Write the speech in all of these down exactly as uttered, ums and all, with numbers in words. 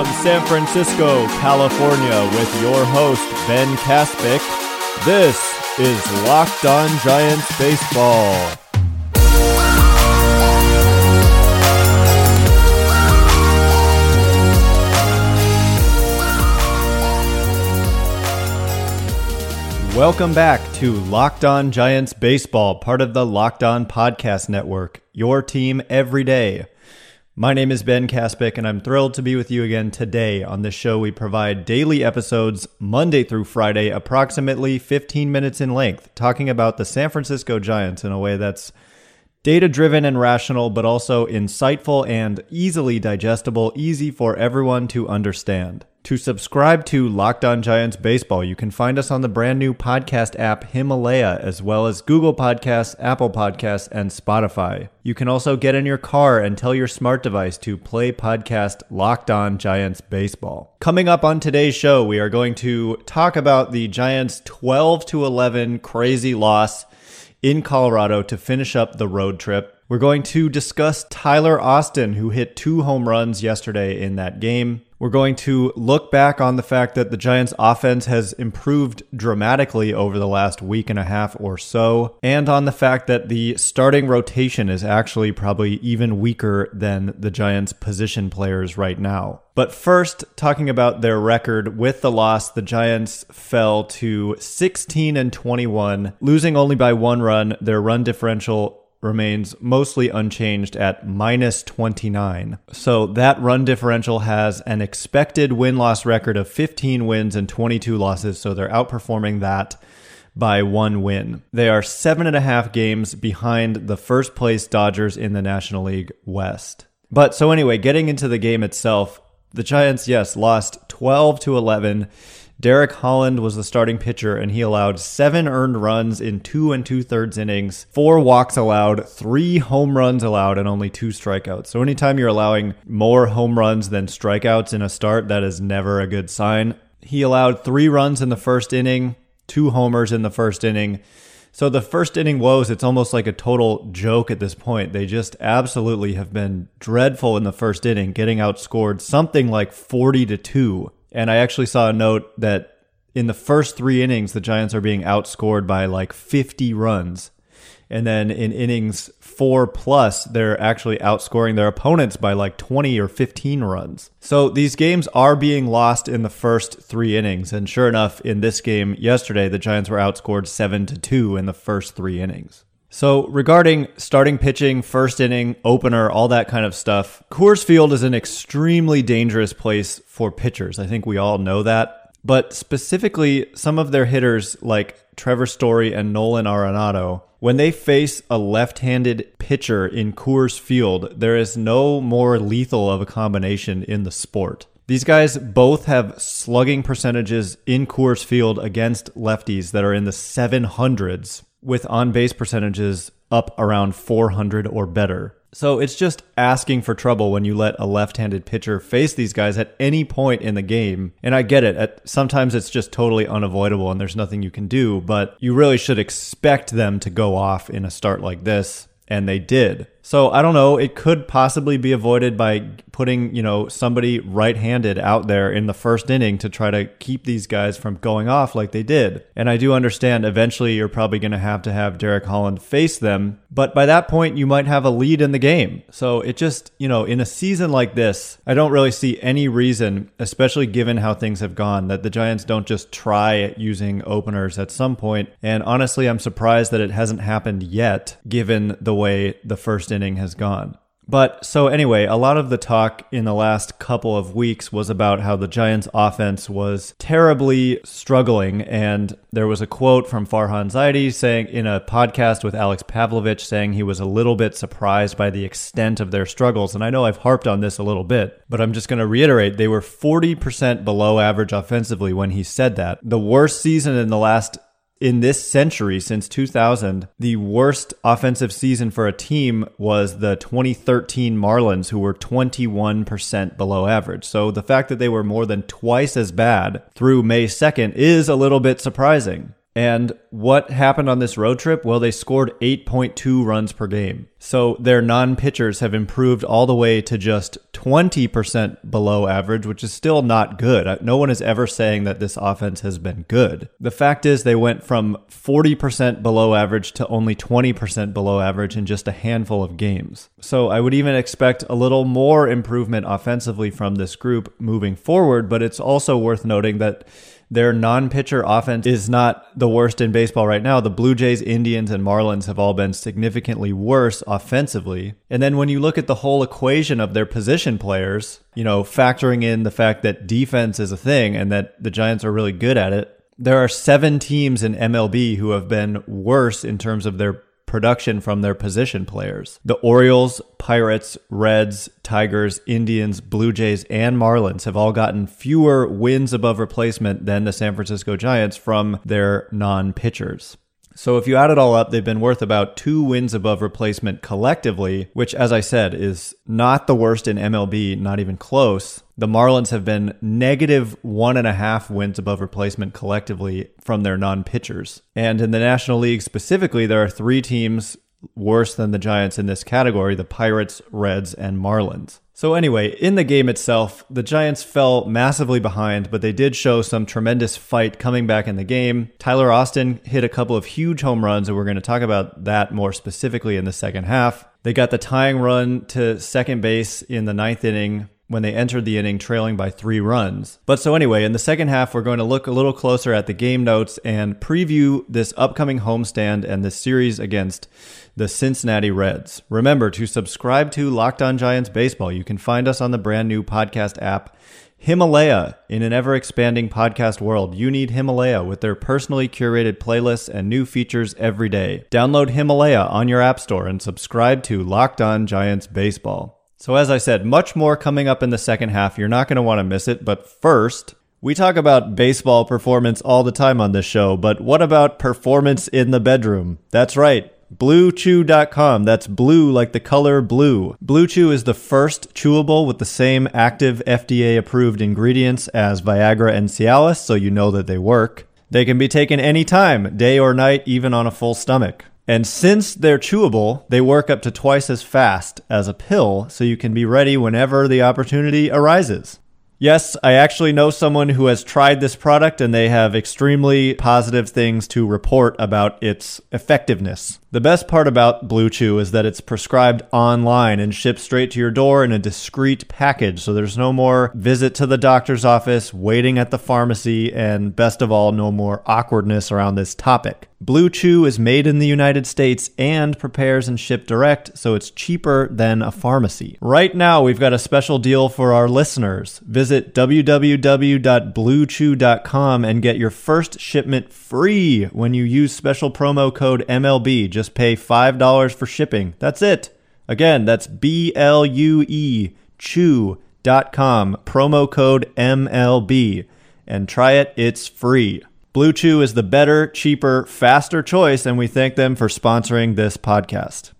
from San Francisco, California, with your host, Ben Kaspick. This is Locked On Giants Baseball. Welcome back to Locked On Giants Baseball, part of the Locked On Podcast Network, your team every day. My name is Ben Kaspick, and I'm thrilled to be with you again today. On this show, we provide daily episodes Monday through Friday, approximately fifteen minutes in length, talking about the San Francisco Giants in a way that's data-driven and rational, but also insightful and easily digestible, easy for everyone to understand. To subscribe to Locked On Giants Baseball, you can find us on the brand new podcast app Himalaya, as well as Google Podcasts, Apple Podcasts, and Spotify. You can also get in your car and tell your smart device to play podcast Locked On Giants Baseball. Coming up on today's show, we are going to talk about the Giants' twelve to eleven crazy loss in Colorado to finish up the road trip. We're going to discuss Tyler Austin, who hit two home runs yesterday in that game. We're going to look back on the fact that the Giants' offense has improved dramatically over the last week and a half or so, and on the fact that the starting rotation is actually probably even weaker than the Giants' position players right now. But first, talking about their record with the loss, the Giants fell to sixteen and twenty-one, losing only by one run. Their run differential remains mostly unchanged at minus twenty-nine. So that run differential has an expected win-loss record of fifteen wins and twenty-two losses, so they're outperforming that by one win. They are seven and a half games behind the first place Dodgers in the National League West. But so anyway, getting into the game itself, the Giants, yes, lost twelve to eleven. Derek Holland was the starting pitcher, and he allowed seven earned runs in two and two-thirds innings, four walks allowed, three home runs allowed, and only two strikeouts. So anytime you're allowing more home runs than strikeouts in a start, that is never a good sign. He allowed three runs in the first inning, two homers in the first inning. So the first inning woes, it's almost like a total joke at this point. They just absolutely have been dreadful in the first inning, getting outscored something like forty to two. And I actually saw a note that in the first three innings, the Giants are being outscored by like fifty runs. And then in innings four plus, they're actually outscoring their opponents by like twenty or fifteen runs. So these games are being lost in the first three innings. And sure enough, in this game yesterday, the Giants were outscored seven to two in the first three innings. So regarding starting pitching, first inning, opener, all that kind of stuff, Coors Field is an extremely dangerous place for pitchers. I think we all know that. But specifically, some of their hitters like Trevor Story and Nolan Arenado, when they face a left-handed pitcher in Coors Field, there is no more lethal of a combination in the sport. These guys both have slugging percentages in Coors Field against lefties that are in the seven hundreds. With on-base percentages up around four hundred or better. So it's just asking for trouble when you let a left-handed pitcher face these guys at any point in the game. And I get it. At, sometimes it's just totally unavoidable and there's nothing you can do, but you really should expect them to go off in a start like this. And they did. So I don't know, it could possibly be avoided by putting, you know, somebody right-handed out there in the first inning to try to keep these guys from going off like they did. And I do understand eventually you're probably going to have to have Derek Holland face them, but by that point you might have a lead in the game. So it just, you know, in a season like this, I don't really see any reason, especially given how things have gone, that the Giants don't just try using openers at some point. And honestly, I'm surprised that it hasn't happened yet, given the way the first inning has gone. But so anyway, a lot of the talk in the last couple of weeks was about how the Giants offense was terribly struggling. And there was a quote from Farhan Zaidi saying in a podcast with Alex Pavlovich saying he was a little bit surprised by the extent of their struggles. And I know I've harped on this a little bit, but I'm just going to reiterate, they were forty percent below average offensively when he said that. The worst season in the last In this century, since two thousand, the worst offensive season for a team was the twenty thirteen Marlins, who were twenty-one percent below average. So the fact that they were more than twice as bad through May second is a little bit surprising. And what happened on this road trip? Well, they scored eight point two runs per game. So their non-pitchers have improved all the way to just twenty percent below average, which is still not good. No one is ever saying that this offense has been good. The fact is they went from forty percent below average to only twenty percent below average in just a handful of games. So I would even expect a little more improvement offensively from this group moving forward, but it's also worth noting that their non-pitcher offense is not the worst in baseball right now. The Blue Jays, Indians, and Marlins have all been significantly worse offensively. And then when you look at the whole equation of their position players, you know, factoring in the fact that defense is a thing and that the Giants are really good at it, there are seven teams in M L B who have been worse in terms of their production from their position players. The Orioles, Pirates, Reds, Tigers, Indians, Blue Jays, and Marlins have all gotten fewer wins above replacement than the San Francisco Giants from their non-pitchers. So if you add it all up, they've been worth about two wins above replacement collectively, which, as I said, is not the worst in M L B, not even close. The Marlins have been negative one and a half wins above replacement collectively from their non-pitchers. And in the National League specifically, there are three teams worse than the Giants in this category: the Pirates, Reds, and Marlins. So anyway, in the game itself, the Giants fell massively behind, but they did show some tremendous fight coming back in the game. Tyler Austin hit a couple of huge home runs, and we're going to talk about that more specifically in the second half. They got the tying run to second base in the ninth inning when they entered the inning trailing by three runs. But so anyway, in the second half, we're going to look a little closer at the game notes and preview this upcoming homestand and this series against the Cincinnati Reds. Remember to subscribe to Locked On Giants Baseball. You can find us on the brand new podcast app, Himalaya. In an ever-expanding podcast world, you need Himalaya with their personally curated playlists and new features every day. Download Himalaya on your app store and subscribe to Locked On Giants Baseball. So as I said, much more coming up in the second half. You're not going to want to miss it. But first, we talk about baseball performance all the time on this show. But what about performance in the bedroom? That's right. Blue Chew dot com. That's blue like the color blue. Blue Chew is the first chewable with the same active F D A-approved ingredients as Viagra and Cialis, so you know that they work. They can be taken anytime, day or night, even on a full stomach. And since they're chewable, they work up to twice as fast as a pill, so you can be ready whenever the opportunity arises. Yes, I actually know someone who has tried this product, and they have extremely positive things to report about its effectiveness. The best part about Blue Chew is that it's prescribed online and shipped straight to your door in a discreet package, so there's no more visit to the doctor's office, waiting at the pharmacy, and best of all, no more awkwardness around this topic. Blue Chew is made in the United States and prepares and shipped direct, so it's cheaper than a pharmacy. Right now, we've got a special deal for our listeners. Visit w w w dot blue chew dot com and get your first shipment free when you use special promo code M L B. Just pay five dollars for shipping. That's it. Again, that's B L U E chew dot com, promo code M L B. And try it, it's free. Blue Chew is the better, cheaper, faster choice, and we thank them for sponsoring this podcast.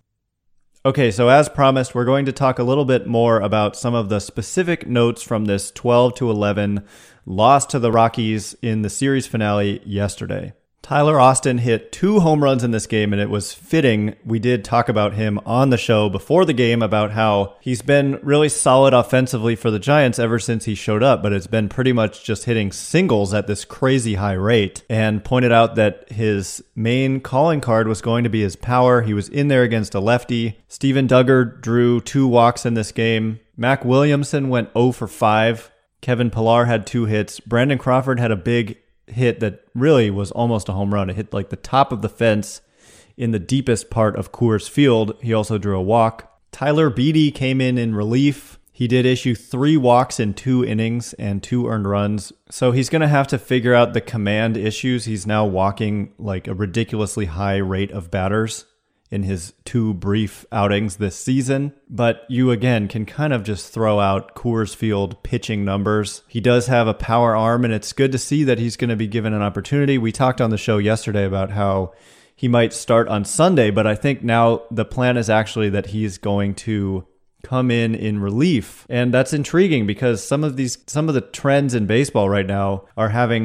Okay, so as promised, we're going to talk a little bit more about some of the specific notes from this twelve to eleven loss to the Rockies in the series finale yesterday. Tyler Austin hit two home runs in this game, and it was fitting. We did talk about him on the show before the game about how he's been really solid offensively for the Giants ever since he showed up, but it's been pretty much just hitting singles at this crazy high rate, and pointed out that his main calling card was going to be his power. He was in there against a lefty. Steven Duggar drew two walks in this game. Mac Williamson went zero for five. Kevin Pillar had two hits. Brandon Crawford had a big hit that really was almost a home run. It hit like the top of the fence in the deepest part of Coors Field. He also drew a walk. Tyler Beede came in in relief. He did issue three walks in two innings and two earned runs. So he's going to have to figure out the command issues. He's now walking like a ridiculously high rate of batters in his two brief outings this season. But you, again, can kind of just throw out Coors Field pitching numbers. He does have a power arm, and it's good to see that he's going to be given an opportunity. We talked on the show yesterday about how he might start on Sunday, but I think now the plan is actually that he's going to come in in relief. And that's intriguing because some of these, some of the trends in baseball right now are having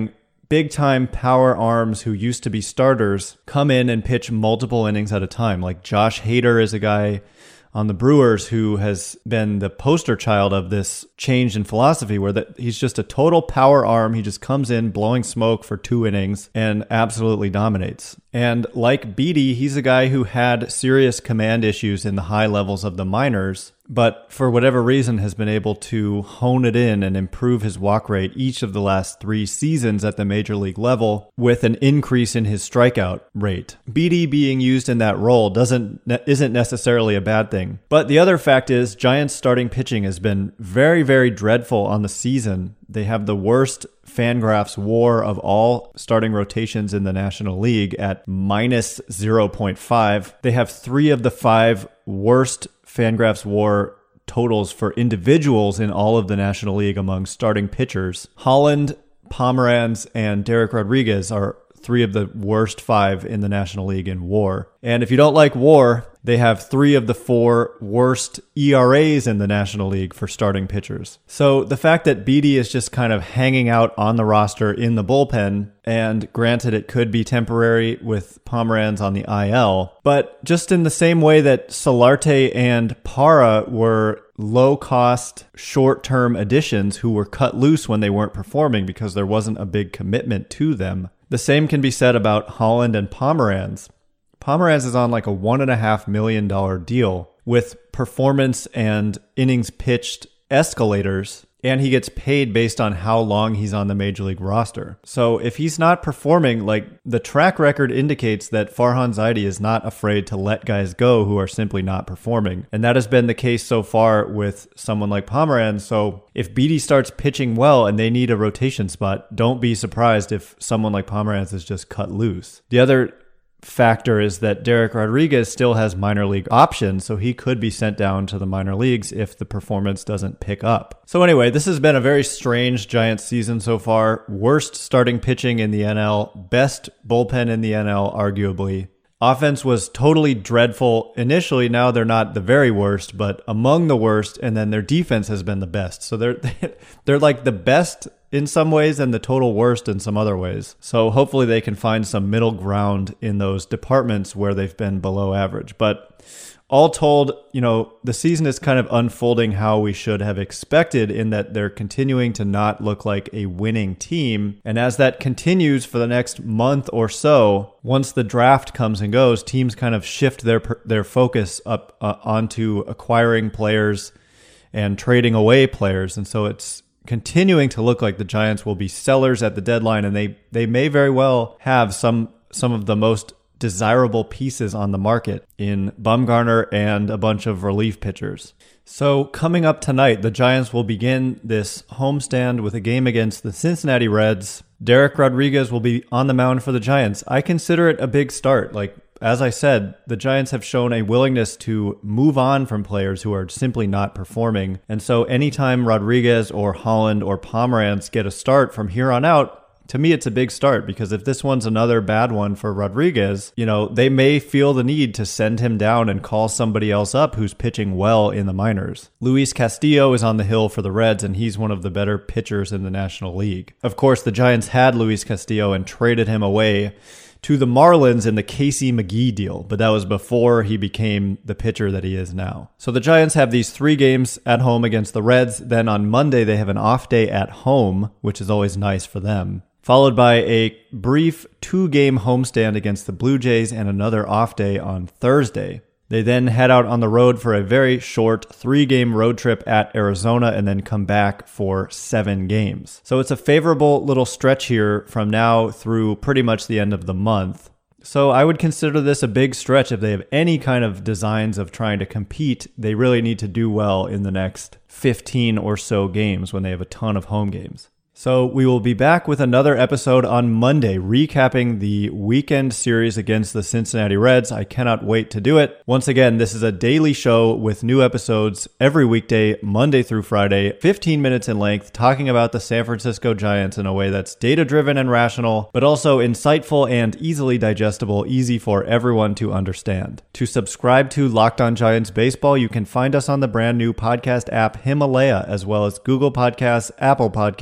big-time power arms who used to be starters come in and pitch multiple innings at a time. Like Josh Hader is a guy on the Brewers who has been the poster child of this change in philosophy where that he's just a total power arm. He just comes in blowing smoke for two innings and absolutely dominates. And like Beede, he's a guy who had serious command issues in the high levels of the minors, but for whatever reason has been able to hone it in and improve his walk rate each of the last three seasons at the major league level with an increase in his strikeout rate. Beede being used in that role doesn't isn't necessarily a bad thing. But the other fact is Giants starting pitching has been very, very dreadful on the season. They have the worst Fangraphs WAR of all starting rotations in the National League at minus zero point five. They have three of the five worst Fangraphs WAR totals for individuals in all of the National League among starting pitchers. Holland, Pomeranz, and Derek Rodriguez are three of the worst five in the National League in WAR. And if you don't like WAR, they have three of the four worst E R As in the National League for starting pitchers. So the fact that Beede is just kind of hanging out on the roster in the bullpen, and granted it could be temporary with Pomeranz on the I L, but just in the same way that Solarte and Parra were low-cost, short-term additions who were cut loose when they weren't performing because there wasn't a big commitment to them, the same can be said about Holland and Pomeranz. Pomeranz is on like a one and a half million dollar deal with performance and innings pitched escalators, and he gets paid based on how long he's on the major league roster. So if he's not performing, like the track record indicates that Farhan Zaidi is not afraid to let guys go who are simply not performing. And that has been the case so far with someone like Pomeranz. So if Beede starts pitching well and they need a rotation spot, don't be surprised if someone like Pomeranz is just cut loose. The other factor is that Derek Rodriguez still has minor league options, so he could be sent down to the minor leagues if the performance doesn't pick up. So anyway, this has been a very strange Giants season so far. Worst starting pitching in the N L, best bullpen in the N L, arguably. Offense was totally dreadful initially. Now they're not the very worst, but among the worst, and then their defense has been the best. So they're they're like the best in some ways and the total worst in some other ways. So hopefully they can find some middle ground in those departments where they've been below average. But all told, you know, the season is kind of unfolding how we should have expected in that they're continuing to not look like a winning team. And as that continues for the next month or so, once the draft comes and goes, teams kind of shift their their focus up uh, onto acquiring players and trading away players. And so it's continuing to look like the Giants will be sellers at the deadline, and they they may very well have some some of the most desirable pieces on the market in Bumgarner and a bunch of relief pitchers. So coming up tonight, the Giants will begin this homestand with a game against the Cincinnati Reds. Derek Rodriguez will be on the mound for the Giants. I consider it a big start. Like, as I said, the Giants have shown a willingness to move on from players who are simply not performing. And so anytime Rodriguez or Holland or Pomeranz get a start from here on out, to me, it's a big start, because if this one's another bad one for Rodriguez, you know, they may feel the need to send him down and call somebody else up who's pitching well in the minors. Luis Castillo is on the hill for the Reds, and he's one of the better pitchers in the National League. Of course, the Giants had Luis Castillo and traded him away to the Marlins in the Casey McGee deal, but that was before he became the pitcher that he is now. So the Giants have these three games at home against the Reds. Then on Monday, they have an off day at home, which is always nice for them, followed by a brief two-game homestand against the Blue Jays and another off day on Thursday. They then head out on the road for a very short three-game road trip at Arizona and then come back for seven games. So it's a favorable little stretch here from now through pretty much the end of the month. So I would consider this a big stretch. If they have any kind of designs of trying to compete, they really need to do well in the next fifteen or so games when they have a ton of home games. So we will be back with another episode on Monday, recapping the weekend series against the Cincinnati Reds. I cannot wait to do it. Once again, this is a daily show with new episodes every weekday, Monday through Friday, fifteen minutes in length, talking about the San Francisco Giants in a way that's data-driven and rational, but also insightful and easily digestible, easy for everyone to understand. To subscribe to Locked On Giants Baseball, you can find us on the brand new podcast app Himalaya, as well as Google Podcasts, Apple Podcasts, and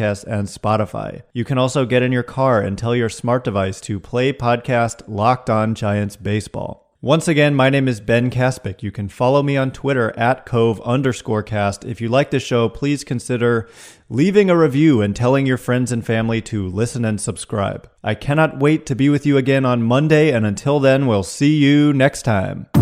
and Spotify. You can also get in your car and tell your smart device to play podcast Locked On Giants Baseball. Once again, my name is Ben Kaspick. You can follow me on Twitter at Cove underscore cast. If you like the show, please consider leaving a review and telling your friends and family to listen and subscribe. I cannot wait to be with you again on Monday, and until then, we'll see you next time.